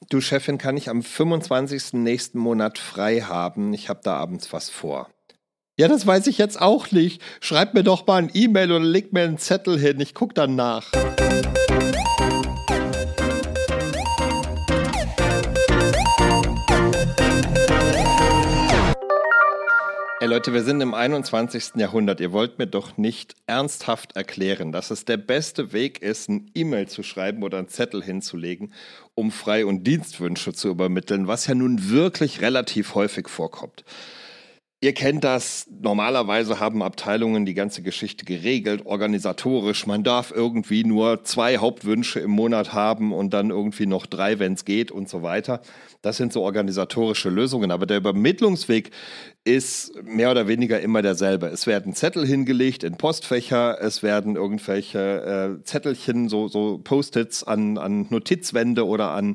Du Chefin, kann ich am 25. nächsten Monat frei haben? Ich habe da abends was vor. Ja, das weiß ich jetzt auch nicht. Schreib mir doch mal ein E-Mail oder leg mir einen Zettel hin. Ich guck dann nach. Ey Leute, wir sind im 21. Jahrhundert. Ihr wollt mir doch nicht ernsthaft erklären, dass es der beste Weg ist, ein E-Mail zu schreiben oder einen Zettel hinzulegen, um Frei- und Dienstwünsche zu übermitteln, was ja nun wirklich relativ häufig vorkommt. Ihr kennt das, normalerweise haben Abteilungen die ganze Geschichte geregelt, organisatorisch. Man darf irgendwie nur 2 Hauptwünsche im Monat haben und dann irgendwie noch 3, wenn es geht und so weiter. Das sind so organisatorische Lösungen, aber der Übermittlungsweg ist mehr oder weniger immer derselbe. Es werden Zettel hingelegt in Postfächer, es werden irgendwelche Zettelchen, so Post-its an Notizwände oder an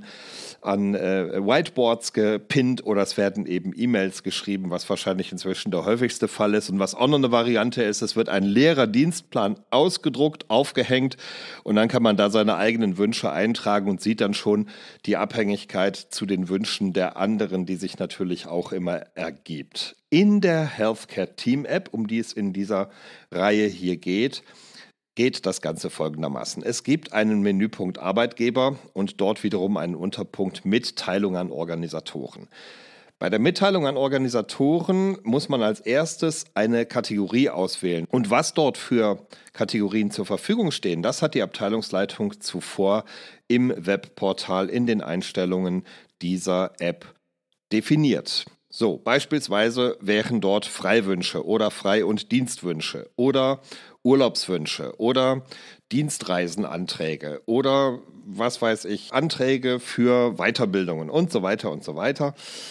Whiteboards gepinnt oder es werden eben E-Mails geschrieben, was wahrscheinlich inzwischen der häufigste Fall ist. Und was auch noch eine Variante ist, es wird ein leerer Dienstplan ausgedruckt, aufgehängt und dann kann man da seine eigenen Wünsche eintragen und sieht dann schon die Abhängigkeit zu den Wünschen der anderen, die sich natürlich auch immer ergibt. In der Healthcare Team App, um die es in dieser Reihe hier geht das Ganze folgendermaßen. Es gibt einen Menüpunkt Arbeitgeber und dort wiederum einen Unterpunkt Mitteilung an Organisatoren. Bei der Mitteilung an Organisatoren muss man als erstes eine Kategorie auswählen. Und was dort für Kategorien zur Verfügung stehen, das hat die Abteilungsleitung zuvor im Webportal in den Einstellungen dieser App definiert. So, beispielsweise wären dort Freiwünsche oder Frei- und Dienstwünsche oder Urlaubswünsche oder Dienstreisenanträge oder was weiß ich, Anträge für Weiterbildungen und so weiter und so weiter.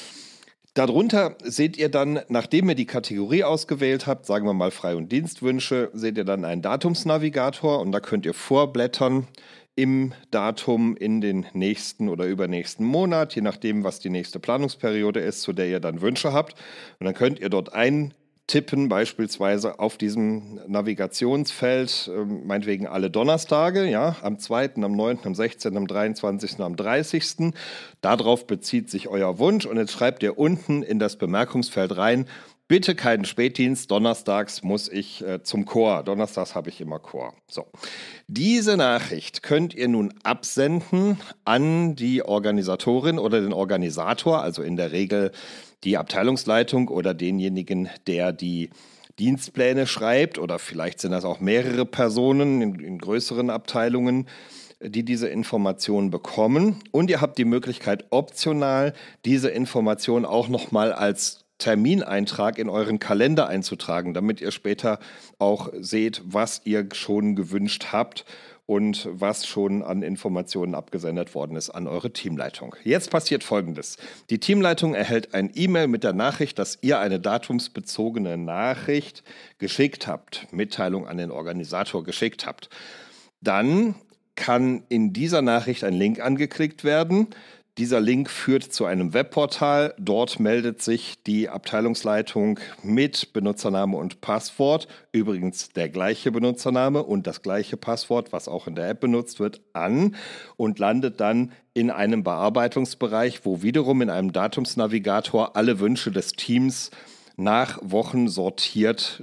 Darunter seht ihr dann, nachdem ihr die Kategorie ausgewählt habt, sagen wir mal Frei- und Dienstwünsche, seht ihr dann einen Datumsnavigator und da könnt ihr vorblättern im Datum in den nächsten oder übernächsten Monat, je nachdem, was die nächste Planungsperiode ist, zu der ihr dann Wünsche habt. Und dann könnt ihr dort eintippen, beispielsweise auf diesem Navigationsfeld, meinetwegen alle Donnerstage, ja, am 2., am 9., am 16., am 23., am 30. Darauf bezieht sich euer Wunsch und jetzt schreibt ihr unten in das Bemerkungsfeld rein, bitte keinen Spätdienst, donnerstags muss ich zum Chor. Donnerstags habe ich immer Chor. So. Diese Nachricht könnt ihr nun absenden an die Organisatorin oder den Organisator, also in der Regel die Abteilungsleitung oder denjenigen, der die Dienstpläne schreibt oder vielleicht sind das auch mehrere Personen in größeren Abteilungen, die diese Informationen bekommen. Und ihr habt die Möglichkeit, optional diese Information auch nochmal als Termineintrag in euren Kalender einzutragen, damit ihr später auch seht, was ihr schon gewünscht habt und was schon an Informationen abgesendet worden ist an eure Teamleitung. Jetzt passiert Folgendes. Die Teamleitung erhält ein E-Mail mit der Nachricht, dass ihr eine datumsbezogene Nachricht geschickt habt, Mitteilung an den Organisator geschickt habt. Dann kann in dieser Nachricht ein Link angeklickt werden. Dieser Link führt zu einem Webportal. Dort meldet sich die Abteilungsleitung mit Benutzername und Passwort, übrigens der gleiche Benutzername und das gleiche Passwort, was auch in der App benutzt wird, an und landet dann in einem Bearbeitungsbereich, wo wiederum in einem Datumsnavigator alle Wünsche des Teams nach Wochen sortiert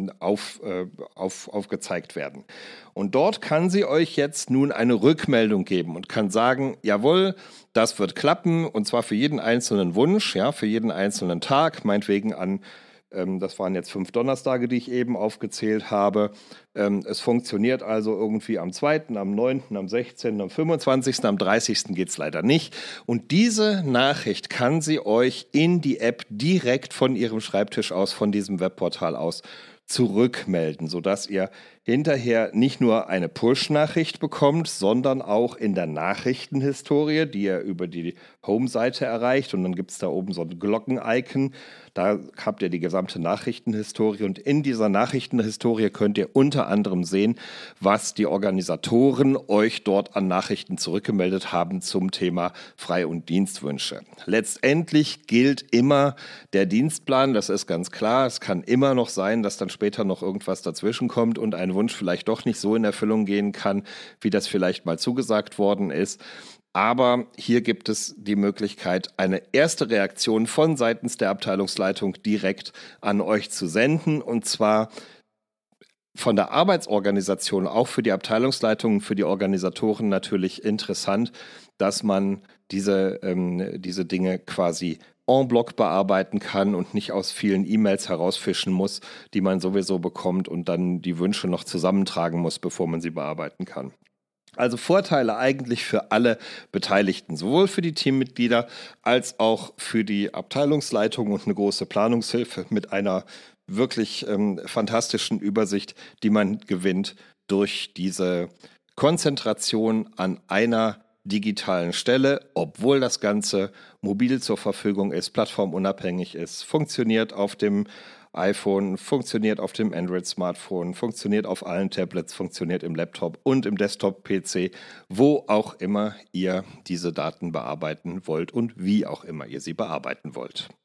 aufgezeigt werden. Und dort kann sie euch jetzt nun eine Rückmeldung geben und kann sagen, jawohl, das wird klappen und zwar für jeden einzelnen Wunsch, ja, für jeden einzelnen Tag, meinetwegen an, das waren jetzt 5 Donnerstage, die ich eben aufgezählt habe. Es funktioniert also irgendwie am 2., am 9., am 16., am 25., am 30. geht es leider nicht. Und diese Nachricht kann sie euch in die App direkt von ihrem Schreibtisch aus, von diesem Webportal aus zurückmelden, sodass ihr hinterher nicht nur eine Push-Nachricht bekommt, sondern auch in der Nachrichtenhistorie, die ihr über die Home-Seite erreicht. Und dann gibt es da oben so ein Glocken-Icon. Da habt ihr die gesamte Nachrichtenhistorie. Und in dieser Nachrichtenhistorie könnt ihr unter anderem sehen, was die Organisatoren euch dort an Nachrichten zurückgemeldet haben zum Thema Frei- und Dienstwünsche. Letztendlich gilt immer der Dienstplan, das ist ganz klar. Es kann immer noch sein, dass dann später noch irgendwas dazwischen kommt und ein Wunsch vielleicht doch nicht so in Erfüllung gehen kann, wie das vielleicht mal zugesagt worden ist. Aber hier gibt es die Möglichkeit, eine erste Reaktion von seitens der Abteilungsleitung direkt an euch zu senden. Und zwar von der Arbeitsorganisation auch für die Abteilungsleitungen, für die Organisatoren natürlich interessant, dass man diese Dinge quasi en bloc bearbeiten kann und nicht aus vielen E-Mails herausfischen muss, die man sowieso bekommt und dann die Wünsche noch zusammentragen muss, bevor man sie bearbeiten kann. Also Vorteile eigentlich für alle Beteiligten, sowohl für die Teammitglieder als auch für die Abteilungsleitung und eine große Planungshilfe mit einer wirklich fantastischen Übersicht, die man gewinnt durch diese Konzentration an einer digitalen Stelle, obwohl das Ganze mobil zur Verfügung ist, plattformunabhängig ist, funktioniert auf dem iPhone, funktioniert auf dem Android-Smartphone, funktioniert auf allen Tablets, funktioniert im Laptop und im Desktop-PC, wo auch immer ihr diese Daten bearbeiten wollt und wie auch immer ihr sie bearbeiten wollt.